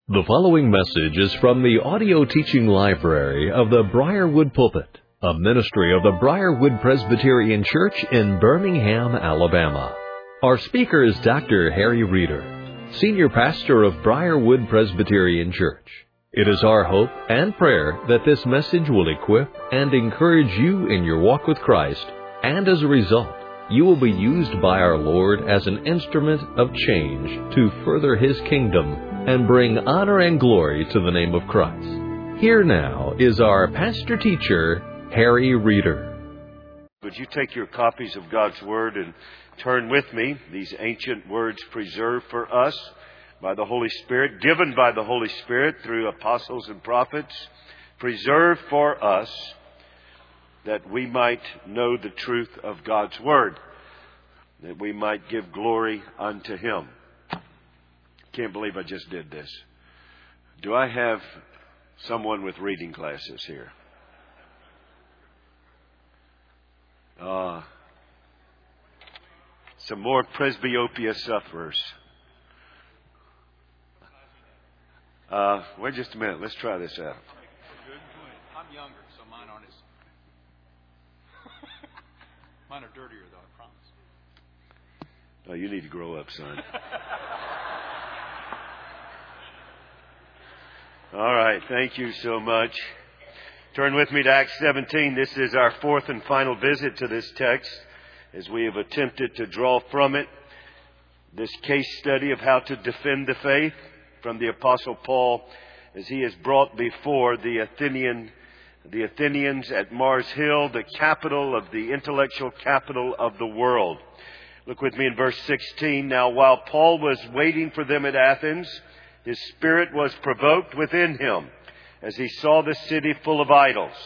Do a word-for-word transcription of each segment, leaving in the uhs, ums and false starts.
The following message is from the audio teaching library of the Briarwood Pulpit, a ministry of the Briarwood Presbyterian Church in Birmingham, Alabama. Our speaker is Doctor Harry Reeder, Senior Pastor of Briarwood Presbyterian Church. It is our hope and prayer that this message will equip and encourage you in your walk with Christ, and as a result, you will be used by our Lord as an instrument of change to further His kingdom and bring honor and glory to the name of Christ. Here now is our pastor teacher, Harry Reeder. Would you take your copies of God's Word and turn with me, these ancient words preserved for us by the Holy Spirit, given by the Holy Spirit through apostles and prophets, preserved for us that we might know the truth of God's Word, that we might give glory unto Him. Can't believe I just did this. Do I have someone with reading glasses here? Uh, some more presbyopia sufferers. Uh, wait just a minute. Let's try this out. I'm younger, so mine aren't as... Mine are dirtier, though, I promise. Oh, you need to grow up, son. All right, thank you so much. Turn with me to Acts seventeen. This is our fourth and final visit to this text as we have attempted to draw from it this case study of how to defend the faith from the Apostle Paul as he has brought before the Athenian, the Athenians at Mars Hill, the capital of the intellectual capital of the world. Look with me in verse sixteen. Now, while Paul was waiting for them at Athens, his spirit was provoked within him as he saw the city full of idols.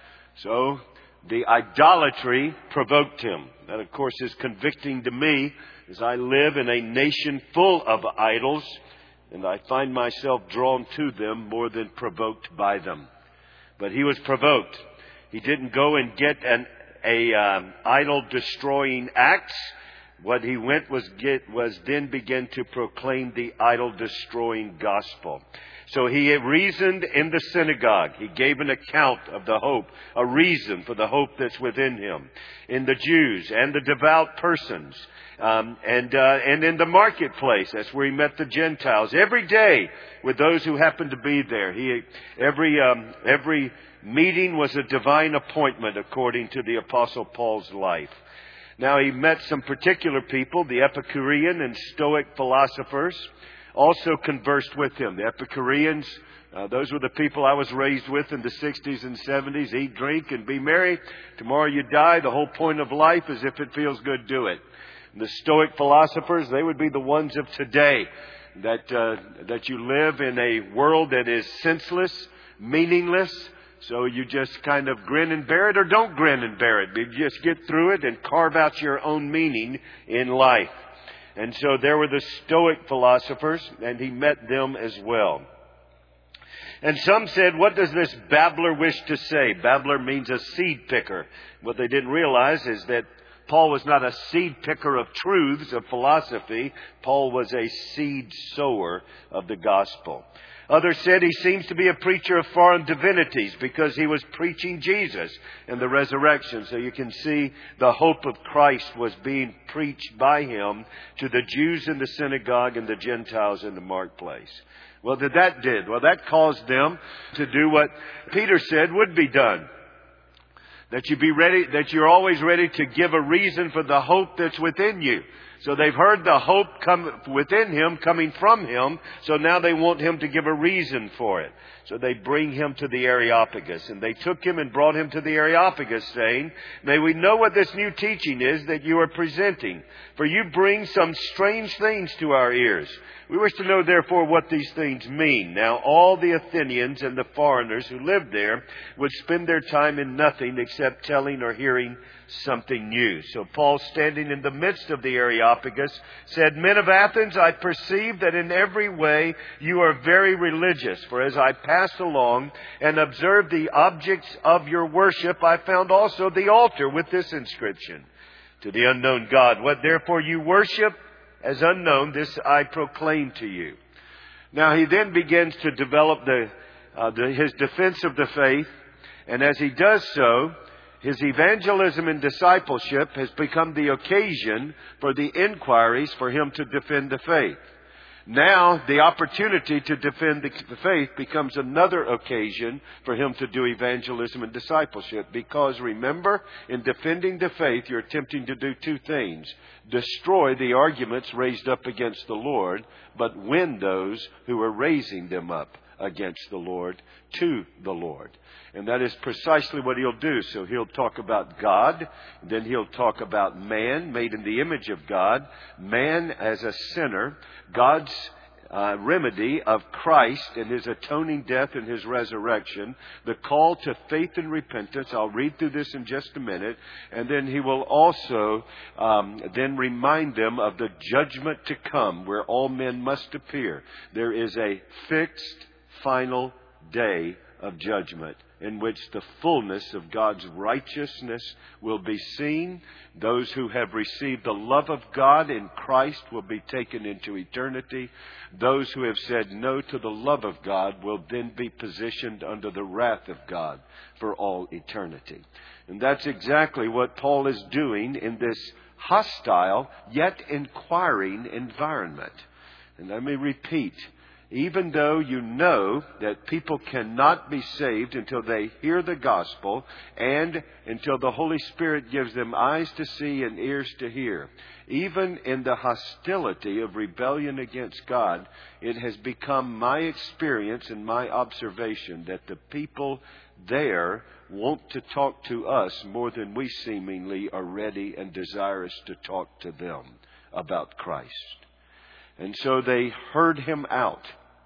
So the idolatry provoked him. That, of course, is convicting to me as I live in a nation full of idols, and I find myself drawn to them more than provoked by them. But he was provoked. He didn't go and get an a um, idol-destroying axe. What he went was get was then begin to proclaim the idol-destroying gospel. So he reasoned in the synagogue. He gave an account of the hope, a reason for the hope that's within him, in the Jews and the devout persons, um, and uh, and in the marketplace. That's where he met the Gentiles every day with those who happened to be there. He every um, every meeting was a divine appointment according to the Apostle Paul's life. Now, he met some particular people, the Epicurean and Stoic philosophers, also conversed with him. The Epicureans, uh, those were the people I was raised with in the sixties and seventies. Eat, drink, and be merry. Tomorrow you die. The whole point of life is if it feels good, do it. And the Stoic philosophers, they would be the ones of today, that uh, that you live in a world that is senseless, meaningless. So you just kind of grin and bear it, or don't grin and bear it. You just get through it and carve out your own meaning in life. And so there were the Stoic philosophers, and he met them as well. And some said, what does this babbler wish to say? Babbler means a seed picker. What they didn't realize is that Paul was not a seed picker of truths, of philosophy. Paul was a seed sower of the gospel. Others said he seems to be a preacher of foreign divinities because he was preaching Jesus and the resurrection. So you can see the hope of Christ was being preached by him to the Jews in the synagogue and the Gentiles in the marketplace. Well, that that did. Well, that caused them to do what Peter said would be done. That you be ready, that you're always ready to give a reason for the hope that's within you. So they've heard the hope come within him, coming from him. So now they want him to give a reason for it. So they bring him to the Areopagus. And they took him and brought him to the Areopagus, saying, may we know what this new teaching is that you are presenting. For you bring some strange things to our ears. We wish to know, therefore, what these things mean. Now, all the Athenians and the foreigners who lived there would spend their time in nothing except telling or hearing something new. So Paul, standing in the midst of the Areopagus, said, men of Athens, I perceive that in every way you are very religious. For as I passed along and observed the objects of your worship, I found also the altar with this inscription, to the unknown God. What therefore you worship as unknown, this I proclaim to you. Now he then begins to develop the, uh, the his defense of the faith. And as he does so, his evangelism and discipleship has become the occasion for the inquiries for him to defend the faith. Now, the opportunity to defend the faith becomes another occasion for him to do evangelism and discipleship. Because remember, in defending the faith, you're attempting to do two things. Destroy the arguments raised up against the Lord, but win those who are raising them up against the Lord to the Lord. And that is precisely what he'll do. So he'll talk about God, then he'll talk about man made in the image of God, man as a sinner, God's uh, remedy of Christ and his atoning death and his resurrection, the call to faith and repentance. I'll read through this in just a minute. And then he will also um, then remind them of the judgment to come where all men must appear. There is a fixed final day of judgment in which the fullness of God's righteousness will be seen. Those who have received the love of God in Christ will be taken into eternity. Those who have said no to the love of God will then be positioned under the wrath of God for all eternity. And that's exactly what Paul is doing in this hostile yet inquiring environment. And let me repeat, even though you know that people cannot be saved until they hear the gospel and until the Holy Spirit gives them eyes to see and ears to hear, even in the hostility of rebellion against God, it has become my experience and my observation that the people there want to talk to us more than we seemingly are ready and desirous to talk to them about Christ. And so they heard him out.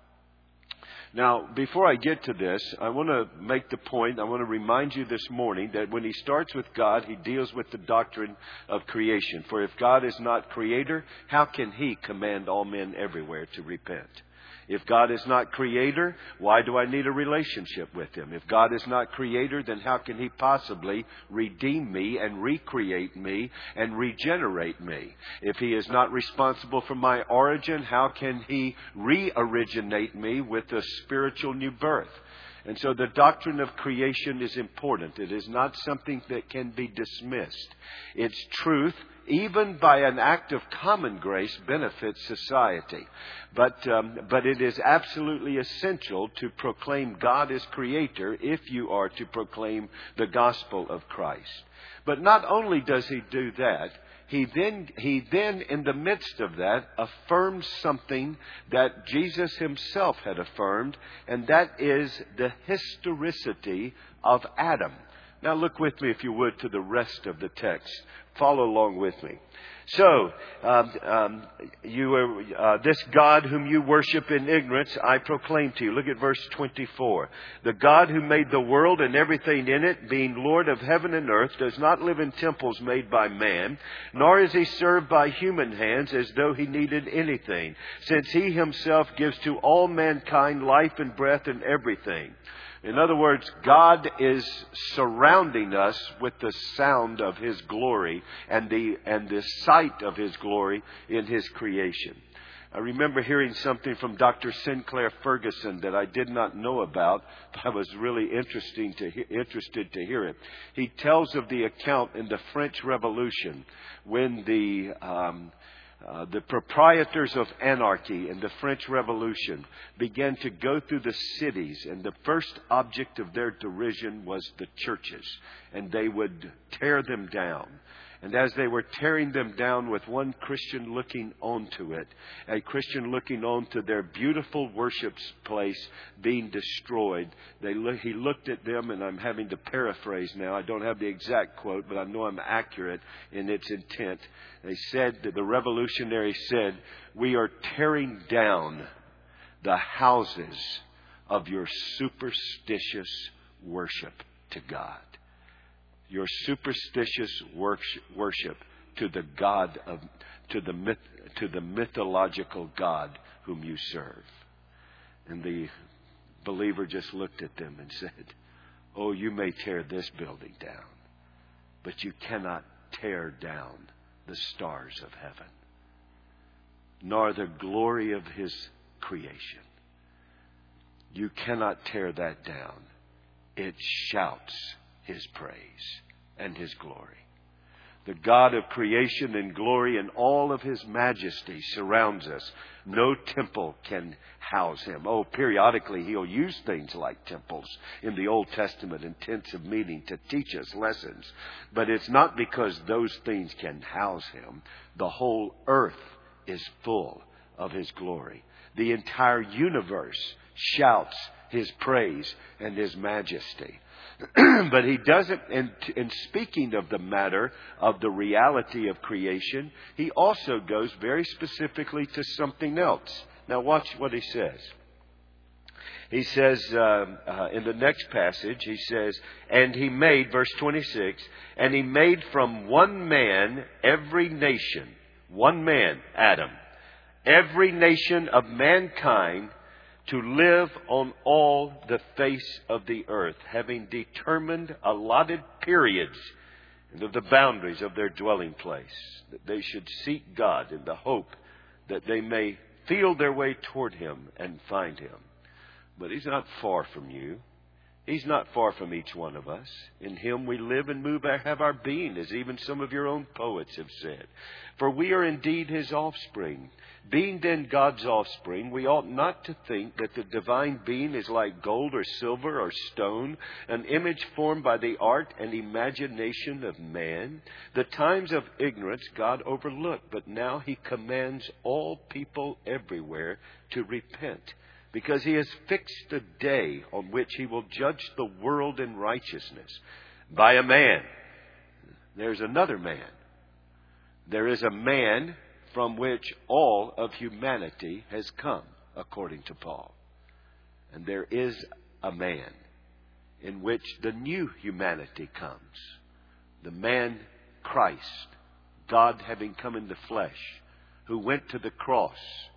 Now, before I get to this, I want to make the point, I want to remind you this morning that when he starts with God, he deals with the doctrine of creation. For if God is not creator, how can he command all men everywhere to repent? If God is not creator, why do I need a relationship with him? If God is not creator, then how can he possibly redeem me and recreate me and regenerate me? If he is not responsible for my origin, how can he re-originate me with a spiritual new birth? And so the doctrine of creation is important. It is not something that can be dismissed. Its truth, even by an act of common grace, benefits society. But um, but it is absolutely essential to proclaim God as creator if you are to proclaim the gospel of Christ. But not only does he do that, He then, he then, in the midst of that, affirms something that Jesus himself had affirmed, and that is the historicity of Adam. Now look with me, if you would, to the rest of the text. Follow along with me. So, um, um, you are, uh, this God whom you worship in ignorance, I proclaim to you. Look at verse twenty-four. The God who made the world and everything in it, being Lord of heaven and earth, does not live in temples made by man, nor is he served by human hands as though he needed anything, since he himself gives to all mankind life and breath and everything. In other words, God is surrounding us with the sound of his glory and the and the sight of his glory in his creation. I remember hearing something from Doctor Sinclair Ferguson that I did not know about, but I was really interesting to he- interested to hear it. He tells of the account in the French Revolution when the um, Uh, the proprietors of anarchy in the French Revolution began to go through the cities, and the first object of their derision was the churches, and they would tear them down. And as they were tearing them down, with one Christian looking onto it, a Christian looking onto their beautiful worship place being destroyed, they look, he looked at them, and I'm having to paraphrase now. I don't have the exact quote, but I know I'm accurate in its intent. They said, that the revolutionary said, "We are tearing down the houses of your superstitious worship to God." Your superstitious worship to the God of, to the myth, to the mythological God whom you serve. And the believer just looked at them and said, "Oh, you may tear this building down, but you cannot tear down the stars of heaven, nor the glory of his creation." You cannot tear that down. It shouts His praise and His glory. The God of creation and glory and all of His majesty surrounds us. No temple can house Him. Oh, periodically He'll use things like temples in the Old Testament and tents of meeting to teach us lessons. But it's not because those things can house Him. The whole earth is full of His glory. The entire universe shouts His praise and His majesty. But He doesn't, in, in speaking of the matter of the reality of creation, He also goes very specifically to something else. Now watch what He says. He says uh, uh, in the next passage, He says, and He made, verse twenty-six, and He made from one man every nation, one man, Adam, every nation of mankind to live on all the face of the earth, having determined allotted periods and of the boundaries of their dwelling place, that they should seek God in the hope that they may feel their way toward Him and find Him. But He's not far from you. He's not far from each one of us. In Him we live and move and have our being, as even some of your own poets have said. For we are indeed His offspring. Being then God's offspring, we ought not to think that the divine being is like gold or silver or stone, an image formed by the art and imagination of man. The times of ignorance God overlooked, but now He commands all people everywhere to repent, because He has fixed a day on which He will judge the world in righteousness by a man. There's another man. There is a man from which all of humanity has come, according to Paul. And there is a man in which the new humanity comes. The man Christ, God having come in the flesh, who went to the cross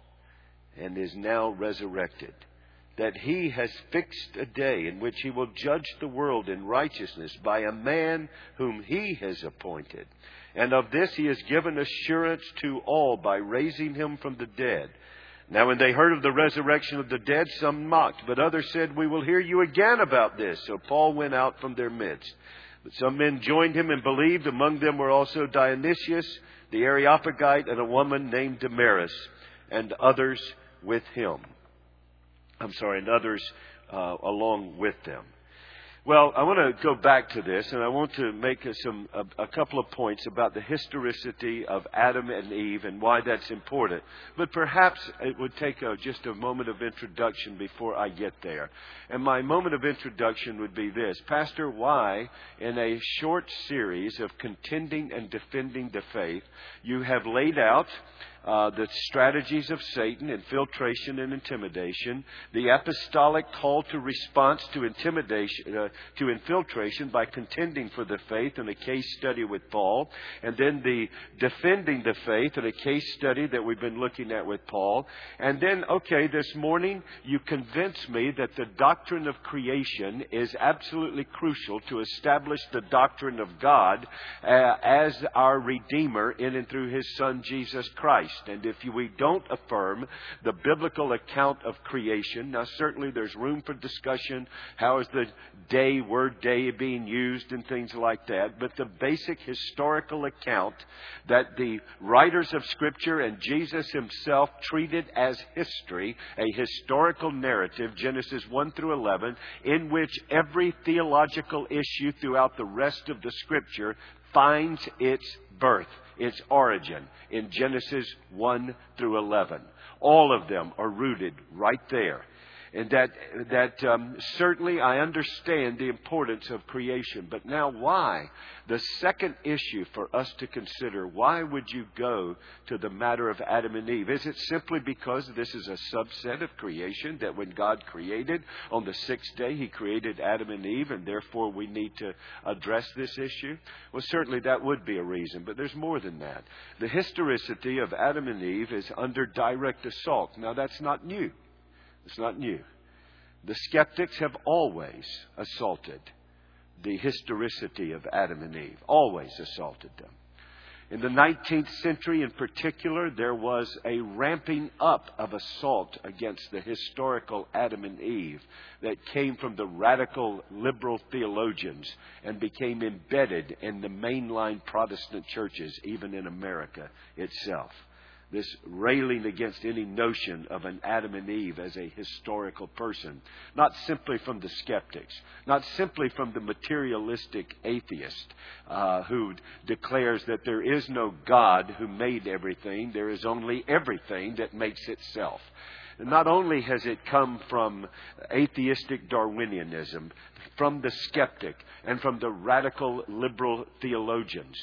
and is now resurrected. That He has fixed a day in which He will judge the world in righteousness by a man whom He has appointed. And of this He has given assurance to all by raising Him from the dead. Now when they heard of the resurrection of the dead, some mocked, but others said, we will hear you again about this. So Paul went out from their midst. But some men joined him and believed. Among them were also Dionysius, the Areopagite, and a woman named Damaris, and others with him. I'm sorry, and others uh, along with them. Well, I want to go back to this, and I want to make a, some a, a couple of points about the historicity of Adam and Eve and why that's important. But perhaps it would take a, just a moment of introduction before I get there. And my moment of introduction would be this. Pastor, why, in a short series of contending and defending the faith, you have laid out Uh, the strategies of Satan, infiltration and intimidation, the apostolic call to response to intimidation, uh, to infiltration by contending for the faith in a case study with Paul, and then the defending the faith in a case study that we've been looking at with Paul. And then, okay, this morning you convince me that the doctrine of creation is absolutely crucial to establish the doctrine of God uh, as our Redeemer in and through His Son, Jesus Christ. And if we don't affirm the biblical account of creation, now certainly there's room for discussion. How is the day, word day, being used and things like that? But the basic historical account that the writers of Scripture and Jesus Himself treated as history, a historical narrative, Genesis one through eleven, in which every theological issue throughout the rest of the Scripture finds its birth, its origin in Genesis one through eleven. All of them are rooted right there. And that that um, certainly I understand the importance of creation. But now why? The second issue for us to consider, why would you go to the matter of Adam and Eve? Is it simply because this is a subset of creation, that when God created on the sixth day, He created Adam and Eve, and therefore we need to address this issue? Well, certainly that would be a reason, but there's more than that. The historicity of Adam and Eve is under direct assault. Now, that's not new. It's not new. The skeptics have always assaulted the historicity of Adam and Eve. Always assaulted them. In the nineteenth century in particular, there was a ramping up of assault against the historical Adam and Eve that came from the radical liberal theologians and became embedded in the mainline Protestant churches, even in America itself. This railing against any notion of an Adam and Eve as a historical person, not simply from the skeptics, not simply from the materialistic atheist uh, who declares that there is no God who made everything, there is only everything that makes itself. And not only has it come from atheistic Darwinianism, from the skeptic and from the radical liberal theologians.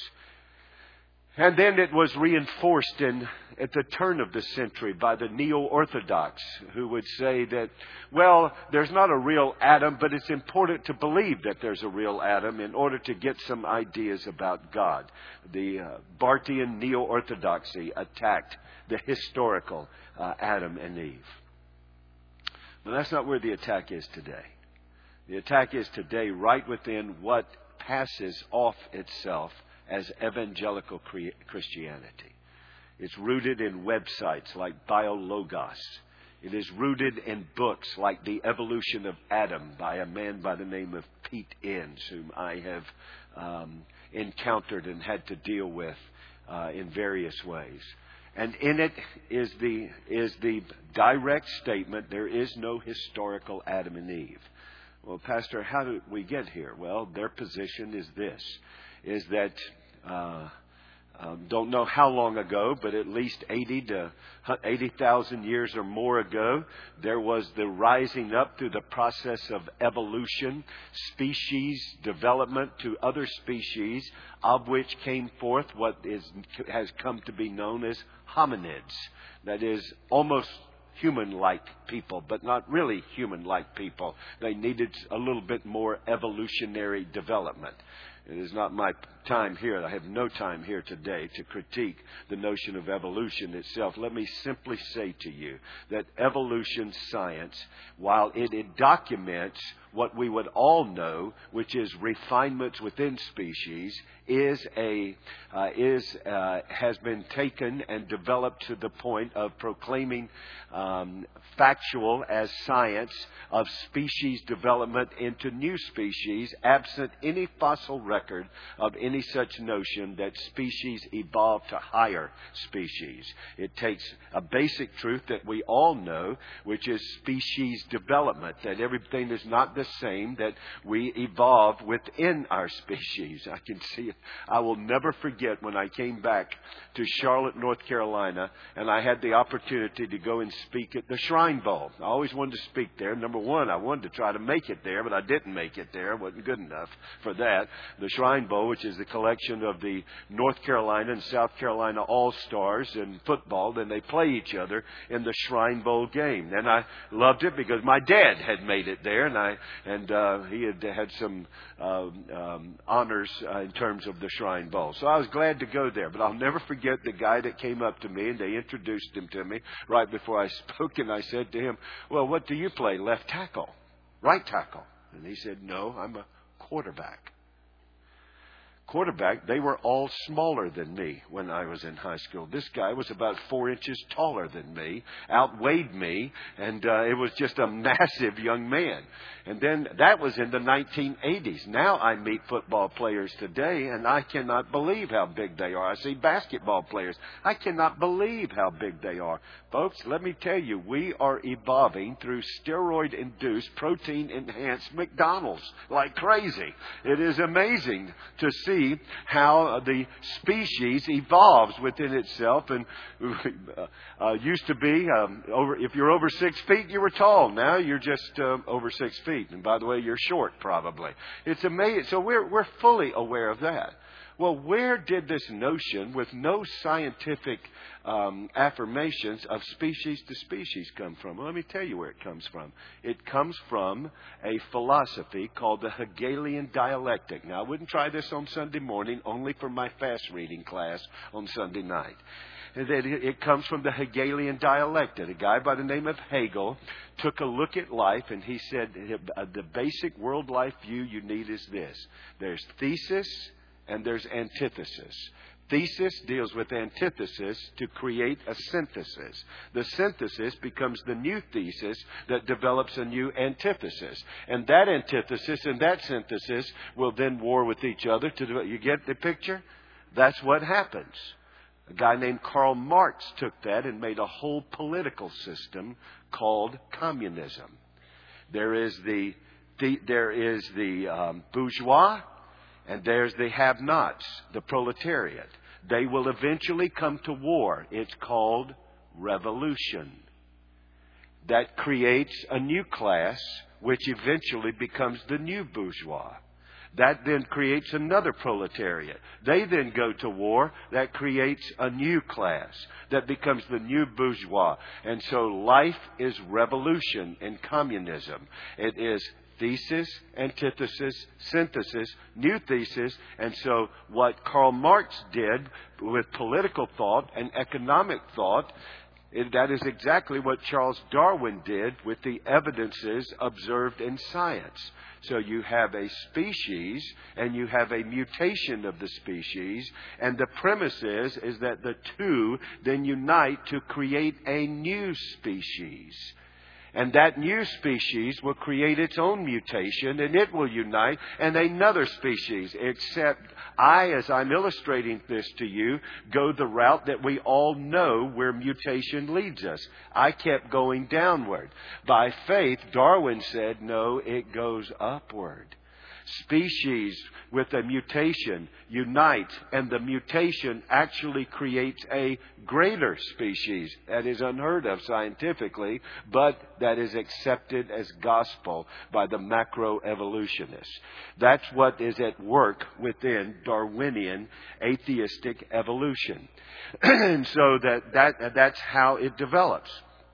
And then it was reinforced in, at the turn of the century by the neo-Orthodox, who would say that, well, there's not a real Adam, but it's important to believe that there's a real Adam in order to get some ideas about God. The uh, Barthian neo-Orthodoxy attacked the historical uh, Adam and Eve. But that's not where the attack is today. The attack is today right within what passes off itself as evangelical Christianity. It's rooted in websites like BioLogos. It is rooted in books like The Evolution of Adam by a man by the name of Pete Enns, whom I have um, encountered and had to deal with uh, in various ways. And in it is the is the direct statement, there is no historical Adam and Eve. Well, Pastor, how did we get here? Well, their position is this, is that uh, um, don't know how long ago, but at least eighty to eighty thousand years or more ago, there was the rising up through the process of evolution, species development to other species, of which came forth what is has come to be known as hominids. That is, almost human-like people, but not really human-like people. They needed a little bit more evolutionary development. It is not my time here. I have no time here today to critique the notion of evolution itself. Let me simply say to you that evolution science, while it, it documents what we would all know, which is refinements within species, is a uh, is uh, has been taken and developed to the point of proclaiming um, factual as science of species development into new species, absent any fossil record of any such notion that species evolved to higher species. It takes a basic truth that we all know, which is species development, that everything is not the same, that we evolve within our species. I can see it. I will never forget when I came back to Charlotte, North Carolina, and I had the opportunity to go and speak at the Shrine Bowl. I always wanted to speak there. Number one, I wanted to try to make it there, but I didn't make it there. I wasn't good enough for that. The Shrine Bowl, which is the collection of the North Carolina and South Carolina All-Stars in football, then they play each other in the Shrine Bowl game. And I loved it because my dad had made it there, and I and uh, he had had some uh, um, honors uh, in terms of the Shrine Bowl. So I was glad to go there, but I'll never forget the guy that came up to me, and they introduced him to me right before I spoke, and I said to him, well, what do you play? Left tackle? Right tackle? And he said, no, I'm a quarterback. Quarterback, they were all smaller than me when I was in high school. This guy was about four inches taller than me, outweighed me, and uh, it was just a massive young man. And then that was in the nineteen eighties. Now I meet football players today, and I cannot believe how big they are. I see basketball players. I cannot believe how big they are. Folks, let me tell you, we are evolving through steroid-induced, protein-enhanced McDonald's like crazy. It is amazing to see how the species evolves within itself. And uh, used to be, um, over if you're over six feet, you were tall. Now you're just uh, over six feet. And by the way, you're short probably. It's amazing. So we're we're fully aware of that. Well, where did this notion, with no scientific um, affirmations of species to species, come from? Well, let me tell you where it comes from. It comes from a philosophy called the Hegelian dialectic. Now, I wouldn't try this on Sunday morning, only for my fast reading class on Sunday night. And that it comes from the Hegelian dialectic. A guy by the name of Hegel took a look at life, and he said the basic world life view you need is this. There's thesis and there's antithesis. Thesis deals with antithesis to create a synthesis. The synthesis becomes the new thesis that develops a new antithesis. And that antithesis and that synthesis will then war with each other. To do, you get the picture? That's what happens. A guy named Karl Marx took that and made a whole political system called communism. There is the, the there is the um, bourgeois, and there's the have-nots, the proletariat. They will eventually come to war. It's called revolution. That creates a new class, which eventually becomes the new bourgeois. That then creates another proletariat. They then go to war. That creates a new class. That becomes the new bourgeois. And so life is revolution in communism. It is thesis, antithesis, synthesis, new thesis. And so what Karl Marx did with political thought and economic thought, it, that is exactly what Charles Darwin did with the evidences observed in science. So you have a species and you have a mutation of the species, and the premise is, is that the two then unite to create a new species. And that new species will create its own mutation, and it will unite, and another species. Except I, as I'm illustrating this to you, go the route that we all know where mutation leads us. I kept going downward. By faith, Darwin said, no, it goes upward. Species with a mutation unite, and the mutation actually creates a greater species. That is unheard of scientifically, but that is accepted as gospel by the macroevolutionists. That's what is at work within Darwinian atheistic evolution. And so that, that that's how it develops.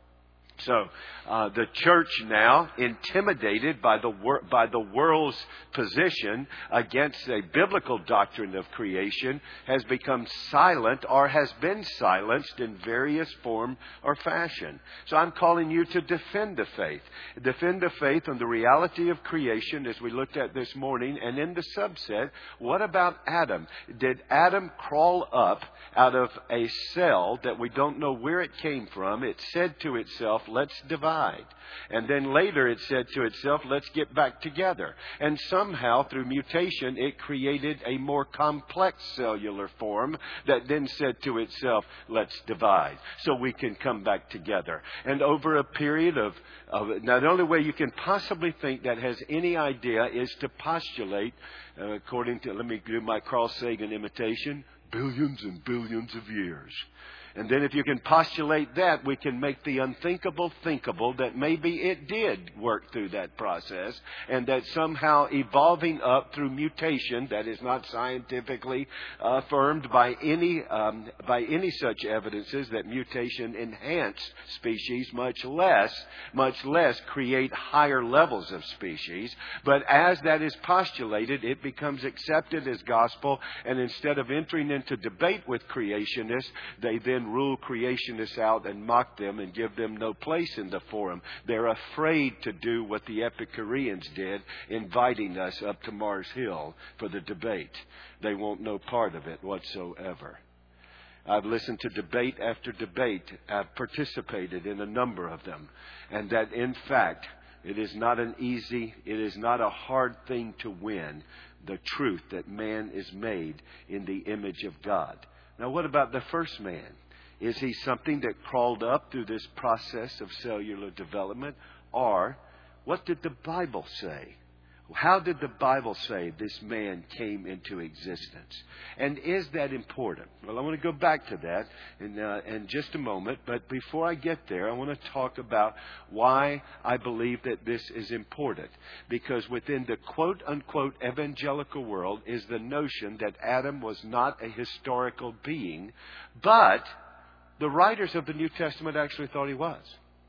So uh, the church now, intimidated by the wor- by the world's position against a biblical doctrine of creation, has become silent or has been silenced in various form or fashion. So I'm calling you to defend the faith. Defend the faith on the reality of creation as we looked at this morning. And in the subset, what about Adam? Did Adam crawl up out of a cell that we don't know where it came from? It said to itself, let's divide. And then later it said to itself, let's get back together. And somehow through mutation it created a more complex cellular form that then said to itself, let's divide so we can come back together. And over a period of, of now the only way you can possibly think that has any idea is to postulate, uh, according to, let me do my Carl Sagan imitation, billions and billions of years. And then if you can postulate that, we can make the unthinkable thinkable, that maybe it did work through that process, and that somehow evolving up through mutation that is not scientifically uh, affirmed by any um, by any such evidences that mutation enhanced species, much less much less create higher levels of species. But as that is postulated, it becomes accepted as gospel, and instead of entering into debate with creationists, they then rule creationists out and mock them and give them no place in the forum. They're afraid to do what the Epicureans did, inviting us up to Mars Hill for the debate. They want no part of it whatsoever. I've listened to debate after debate. I've participated in a number of them. And that, in fact, it is not an easy, it is not a hard thing to win the truth that man is made in the image of God. Now, what about the first man? Is he something that crawled up through this process of cellular development? Or what did the Bible say? How did the Bible say this man came into existence? And is that important? Well, I want to go back to that in, uh, in just a moment. But before I get there, I want to talk about why I believe that this is important. Because within the quote-unquote evangelical world is the notion that Adam was not a historical being, but the writers of the New Testament actually thought he was.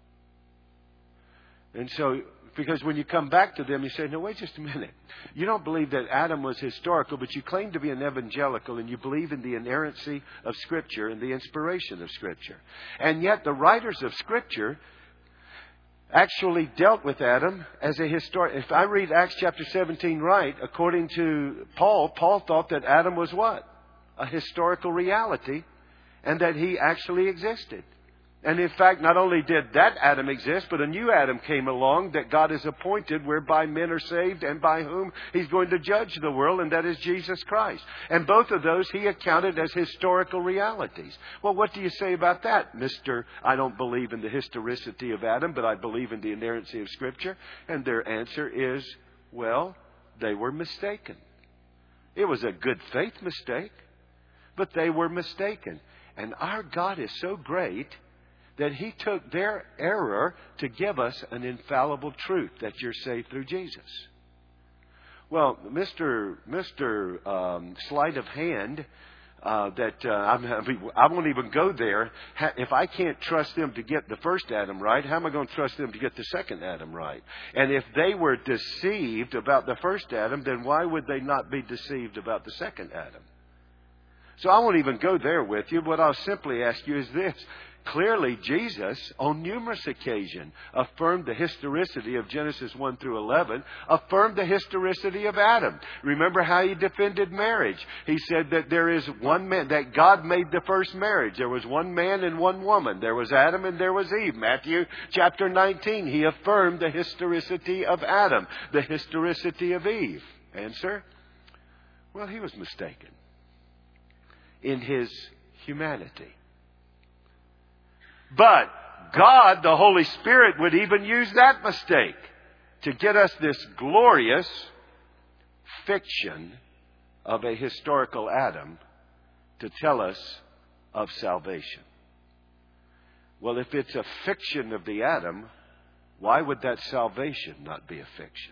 And so, because when you come back to them, you say, no, wait just a minute. You don't believe that Adam was historical, but you claim to be an evangelical, and you believe in the inerrancy of Scripture and the inspiration of Scripture. And yet the writers of Scripture actually dealt with Adam as a historic. If I read Acts chapter seventeen right, according to Paul, Paul thought that Adam was what? a historical reality and that He actually existed. And in fact, not only did that Adam exist, but a new Adam came along that God has appointed whereby men are saved and by whom He's going to judge the world, and that is Jesus Christ. And both of those He accounted as historical realities. Well, what do you say about that, Mister I don't believe in the historicity of Adam, but I believe in the inerrancy of Scripture? And their answer is, well, they were mistaken. It was a good faith mistake, but they were mistaken. And our God is so great that He took their error to give us an infallible truth that you're saved through Jesus. Well, Mister Mister Um, sleight of hand, uh, that uh, I'm, I won't even go there. If I can't trust them to get the first Adam right, how am I going to trust them to get the second Adam right? And if they were deceived about the first Adam, then why would they not be deceived about the second Adam? So I won't even go there with you. What I'll simply ask you is this. Clearly, Jesus, on numerous occasions, affirmed the historicity of Genesis one through eleven, affirmed the historicity of Adam. Remember how He defended marriage. He said that there is one man, that God made the first marriage. There was one man and one woman. There was Adam and there was Eve. Matthew chapter nineteen, He affirmed the historicity of Adam, the historicity of Eve. Answer? Well, He was mistaken in His humanity. But God, the Holy Spirit, would even use that mistake to get us this glorious fiction of a historical Adam to tell us of salvation. Well, if it's a fiction of the Adam, why would that salvation not be a fiction?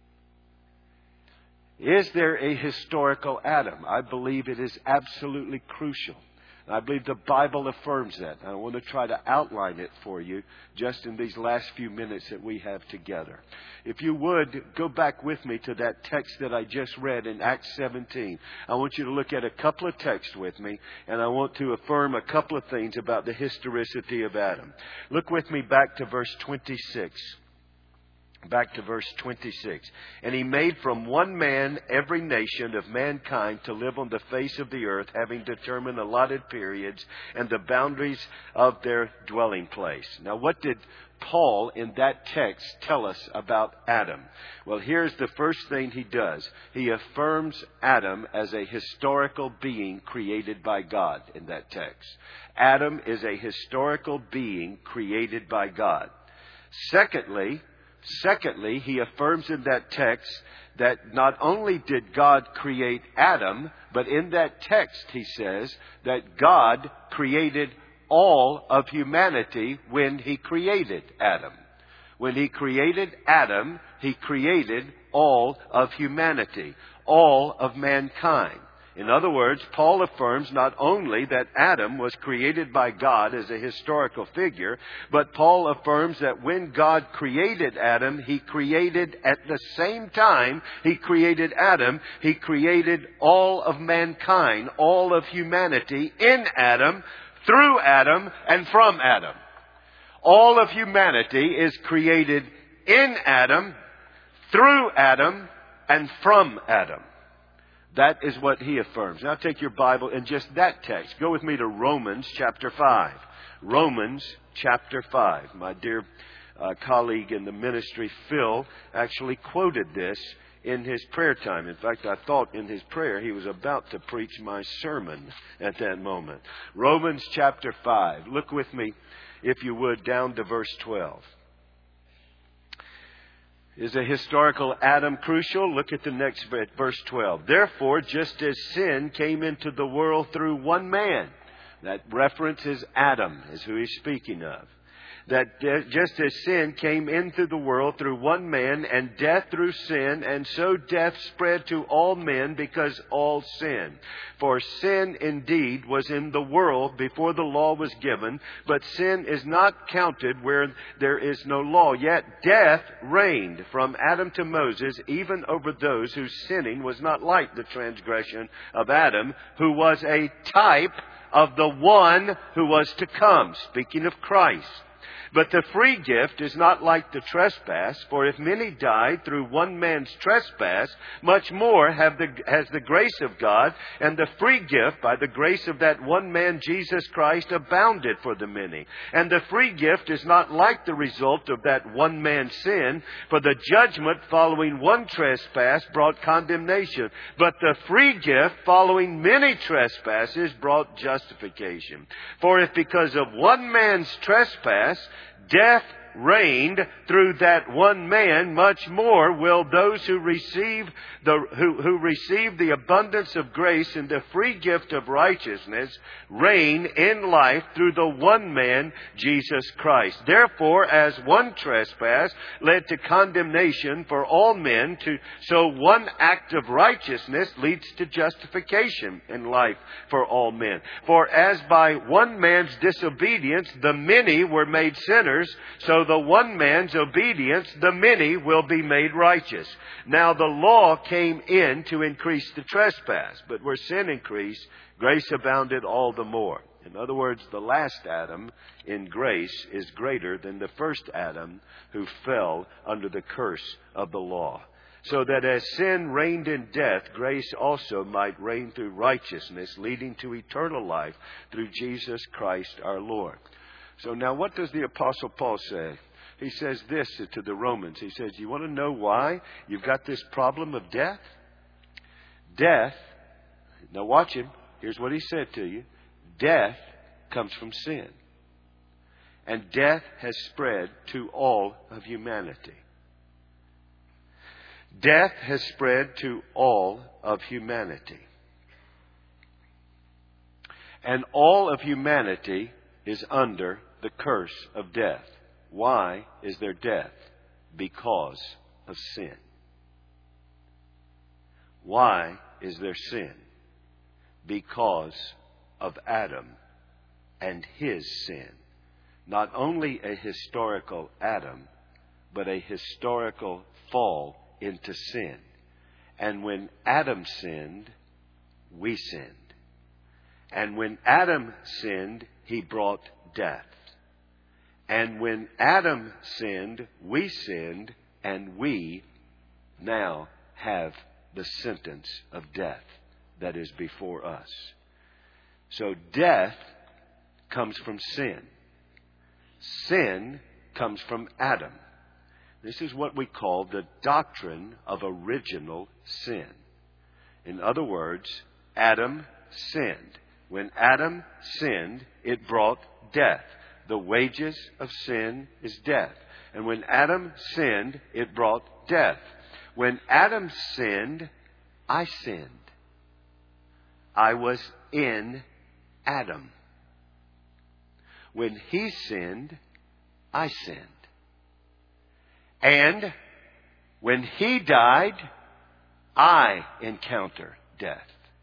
Is there a historical Adam? I believe it is absolutely crucial. I believe the Bible affirms that. I want to try to outline it for you just in these last few minutes that we have together. If you would, go back with me to that text that I just read in Acts seventeen. I want you to look at a couple of texts with me, and I want to affirm a couple of things about the historicity of Adam. Look with me back to verse twenty-six. Back to verse twenty-six. And He made from one man every nation of mankind to live on the face of the earth, having determined allotted periods and the boundaries of their dwelling place. Now, what did Paul in that text tell us about Adam? Well, here's the first thing he does. He affirms Adam as a historical being created by God in that text. Adam is a historical being created by God. Secondly, Secondly, he affirms in that text that not only did God create Adam, but in that text he says that God created all of humanity when He created Adam. When He created Adam, He created all of humanity, all of mankind. In other words, Paul affirms not only that Adam was created by God as a historical figure, but Paul affirms that when God created Adam, He created at the same time He created Adam, He created all of mankind, all of humanity in Adam, through Adam, and from Adam. All of humanity is created in Adam, through Adam, and from Adam. That is what he affirms. Now take your Bible and just that text. Go with me to Romans chapter five. Romans chapter five. My dear uh, colleague in the ministry, Phil, actually quoted this in his prayer time. In fact, I thought in his prayer he was about to preach my sermon at that moment. Romans chapter five. Look with me, if you would, down to verse twelve. Is a historical Adam crucial? Look at the next bit, verse twelve. Therefore, just as sin came into the world through one man, that reference is Adam, is who he's speaking of. That just as sin came into the world through one man, and death through sin, and so death spread to all men because all sinned. For sin indeed was in the world before the law was given, but sin is not counted where there is no law. Yet death reigned from Adam to Moses, even over those whose sinning was not like the transgression of Adam, who was a type of the one who was to come. Speaking of Christ. But the free gift is not like the trespass, for if many died through one man's trespass, much more have the, has the grace of God and the free gift by the grace of that one man, Jesus Christ, abounded for the many. And the free gift is not like the result of that one man's sin, for the judgment following one trespass brought condemnation. But the free gift following many trespasses brought justification. For if because of one man's trespass, death reigned through that one man, much more will those who receive the who, who receive the abundance of grace and the free gift of righteousness reign in life through the one man, Jesus Christ. Therefore, as one trespass led to condemnation for all men, to so one act of righteousness leads to justification in life for all men. For as by one man's disobedience the many were made sinners, so the one man's obedience, the many will be made righteous. Now the law came in to increase the trespass, but where sin increased, grace abounded all the more. In other words, the last Adam in grace is greater than the first Adam who fell under the curse of the law. So that as sin reigned in death, grace also might reign through righteousness, leading to eternal life through Jesus Christ our Lord. So now what does the Apostle Paul say? He says this to the Romans. He says, you want to know why you've got this problem of death? Death, now watch him. Here's what he said to you. Death comes from sin. And death has spread to all of humanity. Death has spread to all of humanity. And all of humanity is under the curse of death. Why is there death? Because of sin. Why is there sin? Because of Adam and his sin. Not only a historical Adam, but a historical fall into sin. And when Adam sinned, we sinned. And when Adam sinned, he brought death. And when Adam sinned, we sinned, and we now have the sentence of death that is before us. So death comes from sin. Sin comes from Adam. This is what we call the doctrine of original sin. In other words, Adam sinned. When Adam sinned, it brought death. The wages of sin is death. And when Adam sinned, it brought death. When Adam sinned, I sinned. I was in Adam. When he sinned, I sinned. And when he died, I encounter death.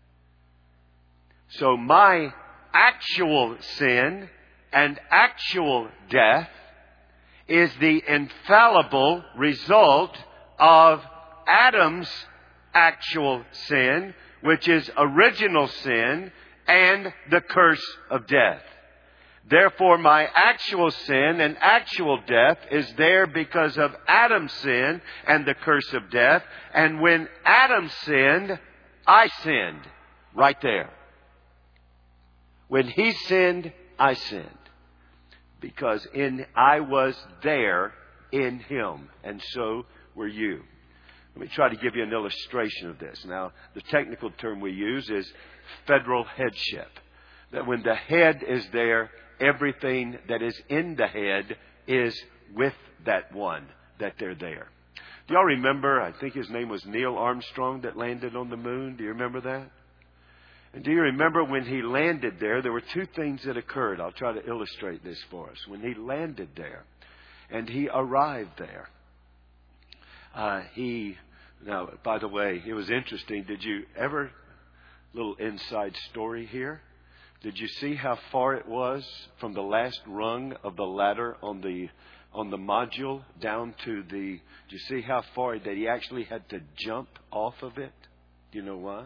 So my actual sin and actual death is the infallible result of Adam's actual sin, which is original sin, and the curse of death. Therefore, my actual sin and actual death is there because of Adam's sin and the curse of death. And when Adam sinned, I sinned. Right there. When he sinned, I sinned. Because in I was there in him. And so were you. Let me try to give you an illustration of this. Now, the technical term we use is federal headship. That when the head is there, everything that is in the head is with that one, that they're there. Do y'all remember, I think his name was Neil Armstrong, that landed on the moon? Do you remember that? And do you remember when he landed there, there were two things that occurred. I'll try to illustrate this for us. When he landed there and he arrived there, uh, he, now, by the way, it was interesting. Did you ever, little inside story here, did you see how far it was from the last rung of the ladder on the on the module down to the, did you see how far that he actually had to jump off of it? Do you know why?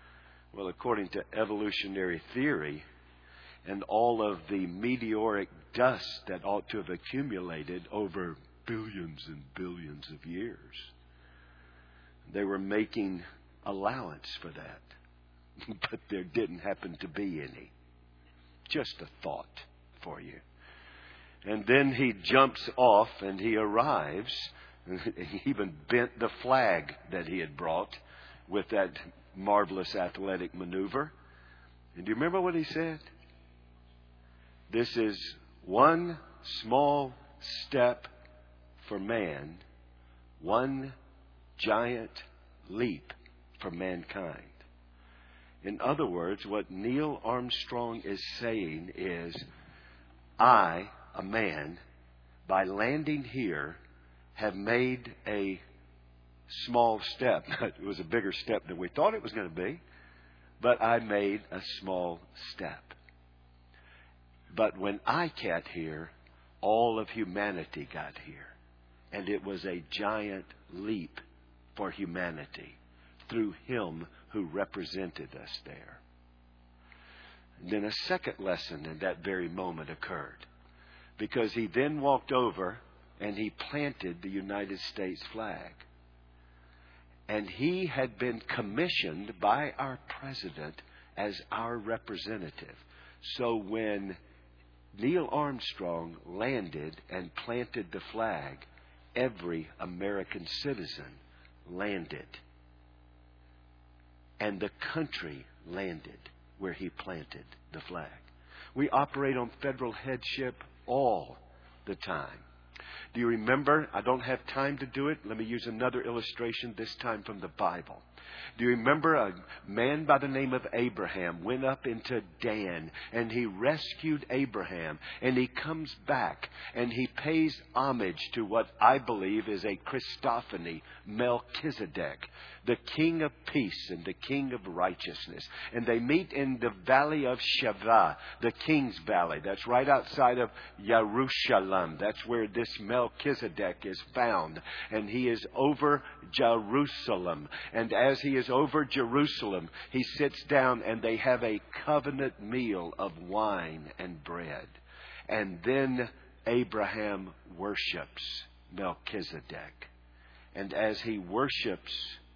Well, according to evolutionary theory and all of the meteoric dust that ought to have accumulated over billions and billions of years. They were making allowance for that. But there didn't happen to be any. Just a thought for you. And then he jumps off and he arrives. He even bent the flag that he had brought with that marvelous athletic maneuver. And do you remember what he said? This is one small step for man, one giant leap for mankind. In other words, what Neil Armstrong is saying is, I, a man, by landing here, have made a small step. It was a bigger step than we thought it was going to be, but I made a small step. But when I got here, all of humanity got here. And it was a giant leap for humanity through him who represented us there. And then a second lesson in that very moment occurred. Because he then walked over and he planted the United States flag. And he had been commissioned by our president as our representative. So when Neil Armstrong landed and planted the flag, every American citizen landed. And the country landed where he planted the flag. We operate on federal headship all the time. Do you remember? I don't have time to do it. Let me use another illustration, this time from the Bible. Do you remember a man by the name of Abraham went up into Dan and he rescued Abraham, and he comes back and he pays homage to what I believe is a Christophany, Melchizedek, the king of peace and the king of righteousness. And they meet in the valley of Shavah, the king's valley. That's right outside of Jerusalem. That's where this Melchizedek is found. And he is over Jerusalem. And as he is over Jerusalem, he sits down and they have a covenant meal of wine and bread. And then Abraham worships Melchizedek. And as he worships,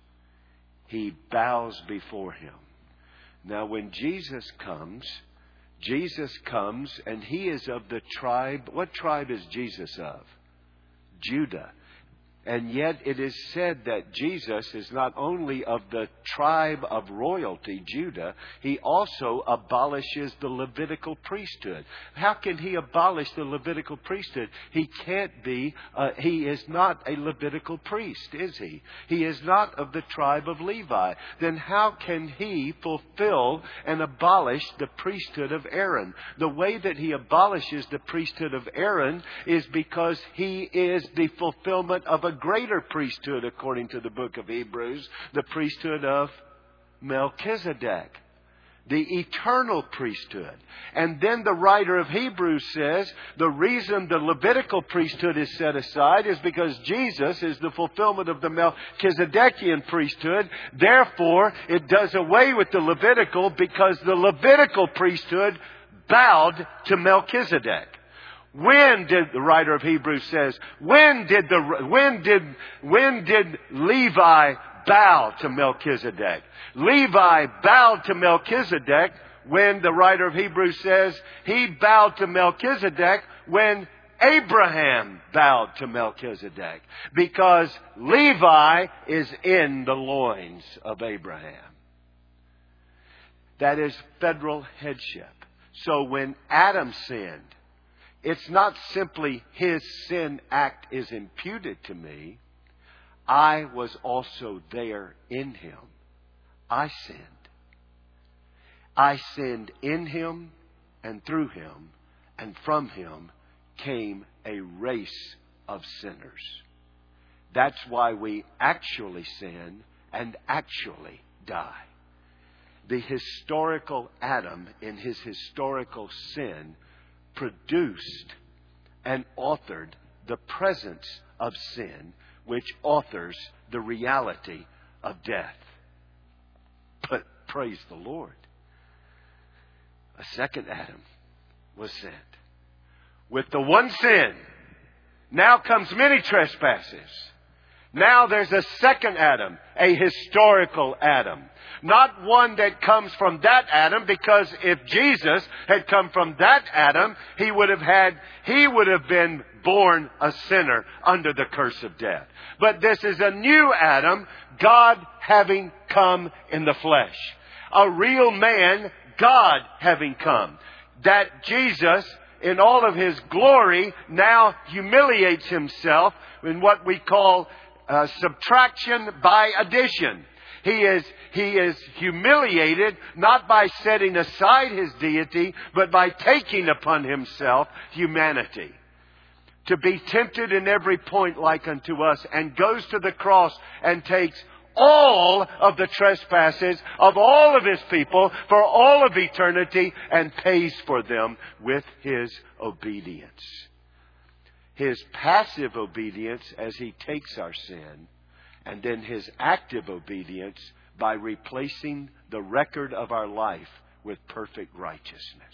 he bows before him. Now when Jesus comes, Jesus comes and he is of the tribe. What tribe is Jesus of? Judah. And yet it is said that Jesus is not only of the tribe of royalty, Judah, he also abolishes the Levitical priesthood. How can he abolish the Levitical priesthood? He can't be, uh, he is not a Levitical priest, is he? He is not of the tribe of Levi. Then how can he fulfill and abolish the priesthood of Aaron? The way that he abolishes the priesthood of Aaron is because he is the fulfillment of a greater priesthood, according to the book of Hebrews, the priesthood of Melchizedek, the eternal priesthood. And then the writer of Hebrews says the reason the Levitical priesthood is set aside is because Jesus is the fulfillment of the Melchizedekian priesthood. Therefore, it does away with the Levitical because the Levitical priesthood bowed to Melchizedek. When did the writer of Hebrews says, when did the when did when did Levi bow to Melchizedek? Levi bowed to Melchizedek when the writer of Hebrews says he bowed to Melchizedek when Abraham bowed to Melchizedek, because Levi is in the loins of Abraham. That is federal headship. So when Adam sinned, it's not simply his sin act is imputed to me. I was also there in him. I sinned. I sinned in him and through him, and from him came a race of sinners. That's why we actually sin and actually die. The historical Adam in his historical sin produced and authored the presence of sin, which authors the reality of death. But praise the Lord, a second Adam was sent. with the one sin, now comes many trespasses. Now there's a second Adam, a historical Adam. Not one that comes from that Adam, because if Jesus had come from that Adam, he would have had, he would have been born a sinner under the curse of death. But this is a new Adam, God having come in the flesh. A real man, God having come. That Jesus, in all of His glory, now humiliates Himself in what we call Uh, subtraction by addition. He is, he is humiliated not by setting aside His deity, but by taking upon Himself humanity. To be tempted in every point like unto us, and goes to the cross and takes all of the trespasses of all of His people for all of eternity and pays for them with His obedience. His passive obedience as He takes our sin, and then His active obedience by replacing the record of our life with perfect righteousness.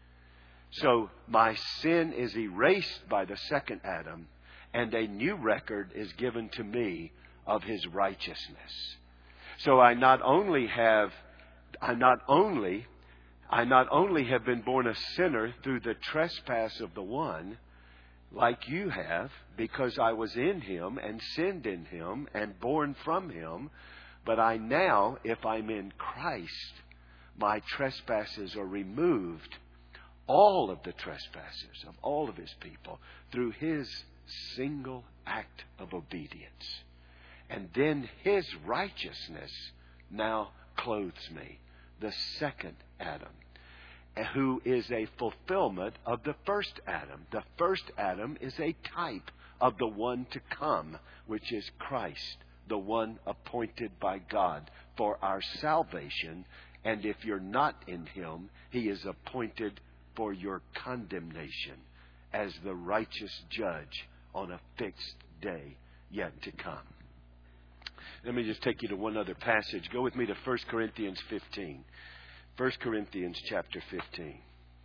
So my sin is erased by the second Adam, and a new record is given to me of His righteousness. So I not only have, I not only, I not only have been born a sinner through the trespass of the one, like you have, because I was in Him and sinned in Him and born from Him. But I now, if I'm in Christ, my trespasses are removed. All of the trespasses of all of His people through His single act of obedience. And then His righteousness now clothes me. The second Adam, who is a fulfillment of the first Adam. The first Adam is a type of the one to come, which is Christ, the one appointed by God for our salvation. And if you're not in Him, He is appointed for your condemnation as the righteous judge on a fixed day yet to come. Let me just take you to one other passage. Go with me to First Corinthians fifteen. First Corinthians chapter fifteen.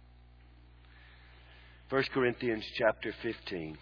First Corinthians chapter fifteen.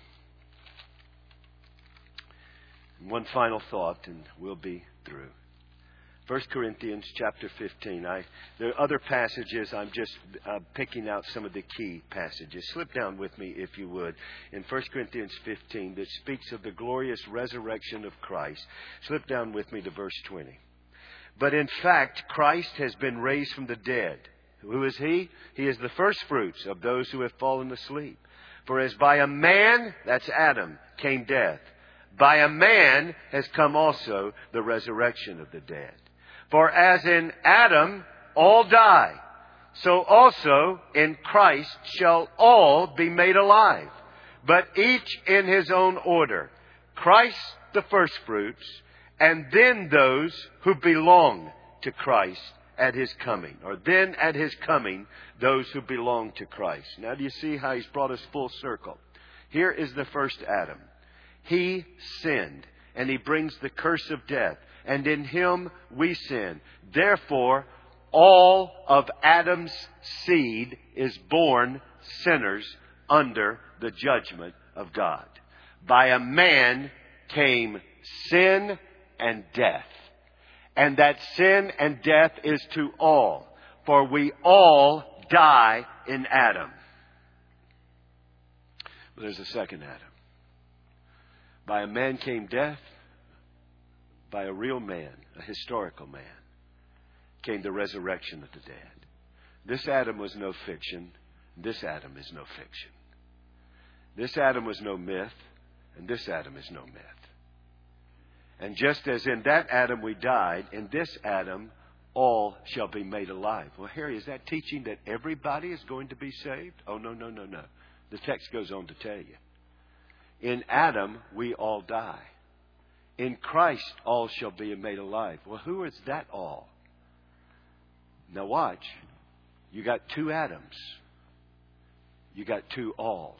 One final thought and we'll be through. First Corinthians chapter fifteen. I, there are other passages. I'm just uh, picking out some of the key passages. Slip down with me, if you would, in First Corinthians fifteen that speaks of the glorious resurrection of Christ. Slip down with me to verse twenty. But in fact, Christ has been raised from the dead. Who is He? He is the firstfruits of those who have fallen asleep. For as by a man, that's Adam, came death, by a man has come also the resurrection of the dead. For as in Adam all die, so also in Christ shall all be made alive, but each in his own order. Christ the firstfruits, and then those who belong to Christ at His coming. Or then at His coming, those who belong to Christ. Now do you see how He's brought us full circle? Here is the first Adam. He sinned, and he brings the curse of death. And in him we sin. Therefore, all of Adam's seed is born sinners under the judgment of God. By a man came sin and death. And that sin and death is to all. For we all die in Adam. But there's a second Adam. By a man came death. By a real man, a historical man, came the resurrection of the dead. This Adam was no fiction. This Adam is no fiction. This Adam was no myth. And this Adam is no myth. And just as in that Adam we died, in this Adam all shall be made alive. Well, Harry, is that teaching that everybody is going to be saved? Oh, no, no, no, no. The text goes on to tell you. In Adam we all die. In Christ all shall be made alive. Well, who is that all? Now watch. You got two Adams. You got two alls.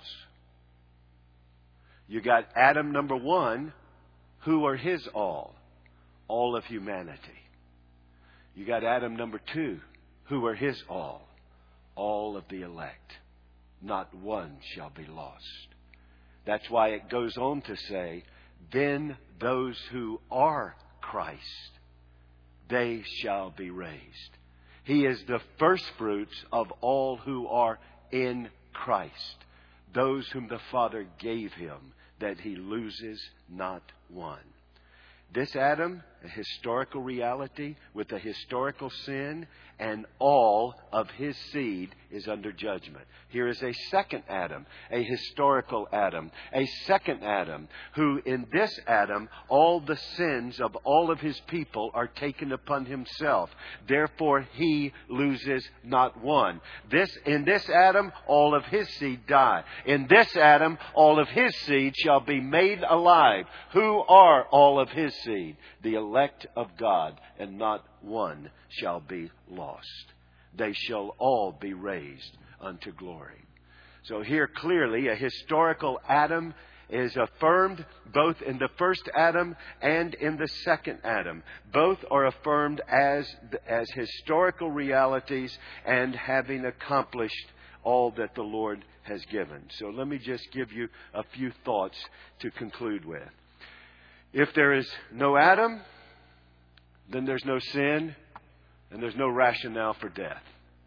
You got Adam number one, who are his all? All of humanity. You got Adam number two, who are his all? All of the elect. not one shall be lost. That's why it goes on to say, then those who are Christ, they shall be raised. He is the firstfruits of all who are in Christ, those whom the Father gave him, that he loses not one. This Adam, a historical reality with a historical sin, and all of his seed is under judgment. Here is a second Adam, a historical Adam, a second Adam, who in this Adam, all the sins of all of his people are taken upon himself. Therefore, he loses not one. This, in this Adam, all of his seed die. In this Adam, all of his seed shall be made alive. Who are all of his seed? The elect of God, and not one shall be lost. They shall all be raised unto glory. So here clearly a historical Adam is affirmed both in the first Adam and in the second Adam. Both are affirmed as, as historical realities and having accomplished all that the Lord has given. So let me just give you a few thoughts to conclude with. If there is no Adam, then there's no sin, and there's no rationale for death.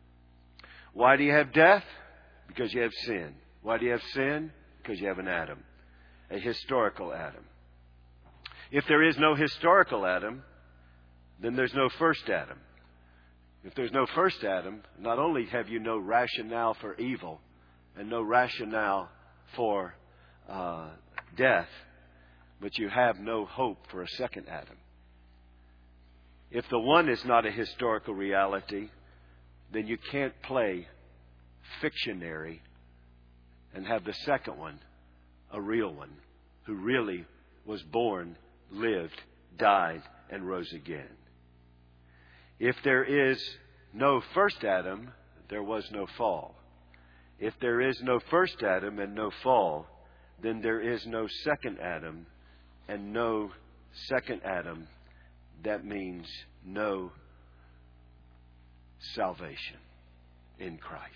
Why do you have death? Because you have sin. Why do you have sin? Because you have an Adam, a historical Adam. If there is no historical Adam, then there's no first Adam. If there's no first Adam, not only have you no rationale for evil and no rationale for uh, death, but you have no hope for a second Adam. If the one is not a historical reality, then you can't play fictionary and have the second one a real one, who really was born, lived, died, and rose again. If there is no first Adam, there was no fall. If there is no first Adam and no fall, then there is no second Adam and no second Adam. That means no salvation in Christ.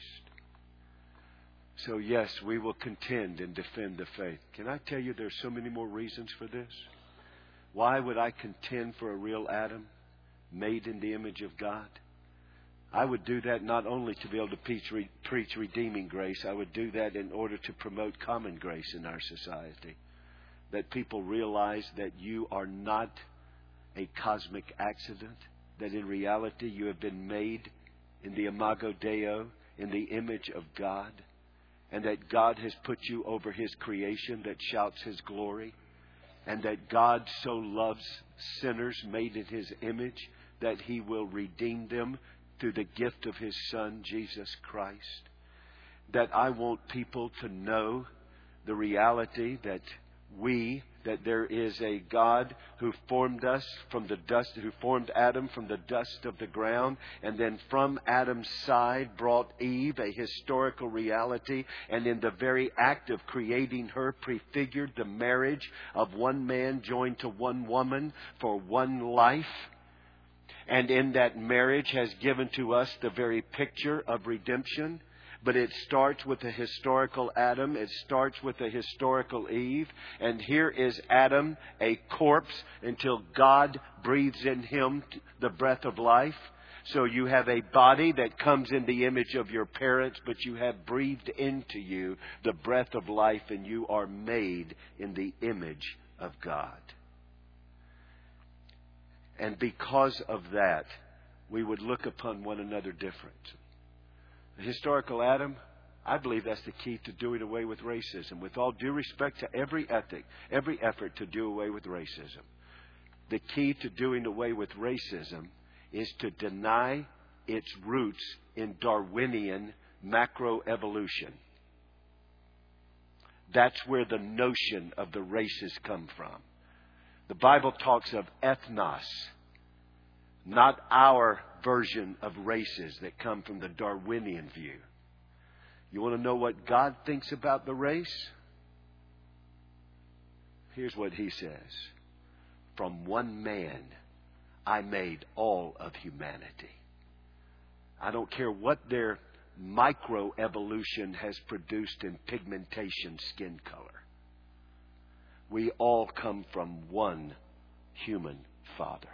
So yes, we will contend and defend the faith. Can I tell you there's so many more reasons for this? Why would I contend for a real Adam made in the image of God? I would do that not only to be able to preach, re, preach redeeming grace. I would do that in order to promote common grace in our society. That people realize that you are not a cosmic accident. That in reality you have been made in the imago Dei, in the image of God. And that God has put you over His creation that shouts His glory. And that God so loves sinners made in His image that He will redeem them through the gift of His Son, Jesus Christ. That I want people to know the reality that we, that there is a God who formed us from the dust, who formed Adam from the dust of the ground, and then from Adam's side brought Eve, a historical reality, and in the very act of creating her prefigured the marriage of one man joined to one woman for one life. And in that marriage has given to us the very picture of redemption. But it starts with a historical Adam. It starts with a historical Eve. And here is Adam, a corpse, until God breathes in him the breath of life. So you have a body that comes in the image of your parents, but you have breathed into you the breath of life, and you are made in the image of God. And because of that, we would look upon one another different. The historical Adam, I believe that's the key to doing away with racism. With all due respect to every ethic, every effort to do away with racism. The key to doing away with racism is to deny its roots in Darwinian macroevolution. That's where the notion of the races come from. The Bible talks of ethnos, not our version of races that come from the Darwinian view. You want to know what God thinks about the race? Here's what He says. From one man, I made all of humanity. I don't care what their microevolution has produced in pigmentation skin color. We all come from one human father.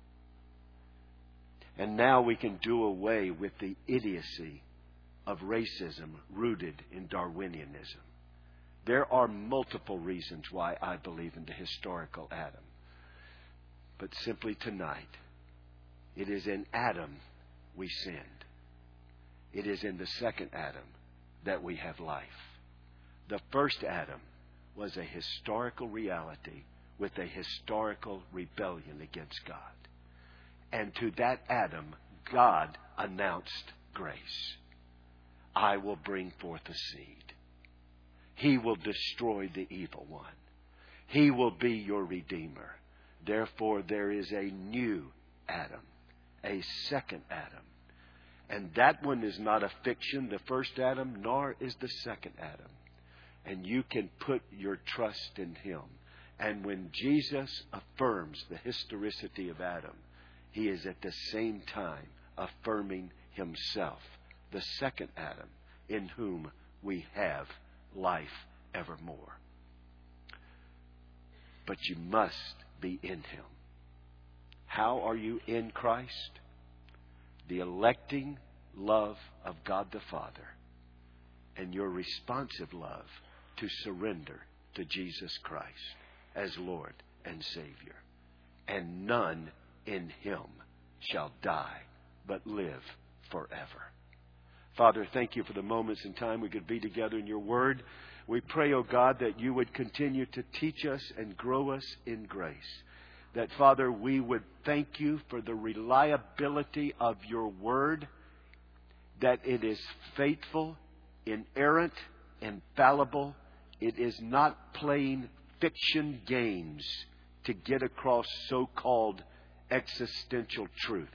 And now we can do away with the idiocy of racism rooted in Darwinianism. There are multiple reasons why I believe in the historical Adam. But simply tonight, it is in Adam we sinned. It is in the second Adam that we have life. The first Adam was a historical reality with a historical rebellion against God. And to that Adam, God announced grace. I will bring forth a seed. He will destroy the evil one. He will be your Redeemer. Therefore, there is a new Adam, a second Adam. And that one is not a fiction, the first Adam, nor is the second Adam. And you can put your trust in Him. And when Jesus affirms the historicity of Adam, He is at the same time affirming Himself, the second Adam, in whom we have life evermore. But you must be in Him. How are you in Christ? The electing love of God the Father and your responsive love to surrender to Jesus Christ as Lord and Savior. And none in Him shall die, but live forever. Father, thank You for the moments in time we could be together in Your Word. We pray, O God, that You would continue to teach us and grow us in grace. That, Father, we would thank You for the reliability of Your Word, that it is faithful, inerrant, infallible. It is not playing fiction games to get across so-called existential truth.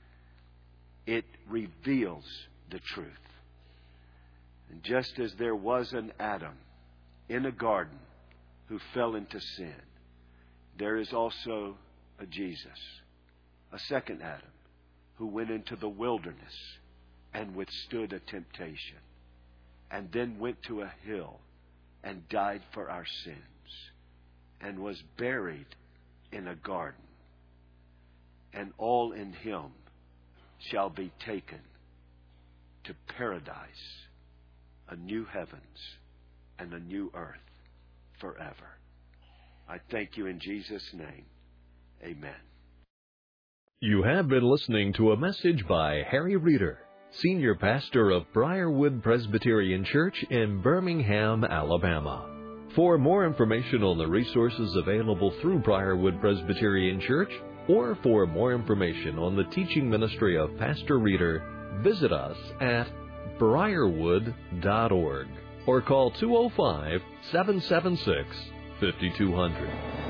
It reveals the truth. And just as there was an Adam in a garden who fell into sin, there is also a Jesus, a second Adam, who went into the wilderness and withstood a temptation, and then went to a hill and died for our sins, and was buried in a garden. And all in Him shall be taken to paradise, a new heavens and a new earth forever. I thank You in Jesus' name. Amen. You have been listening to a message by Harry Reeder, Senior Pastor of Briarwood Presbyterian Church in Birmingham, Alabama. For more information on the resources available through Briarwood Presbyterian Church, or for more information on the teaching ministry of Pastor Reeder, visit us at briarwood dot org or call two oh five, seven seven six, five two zero zero.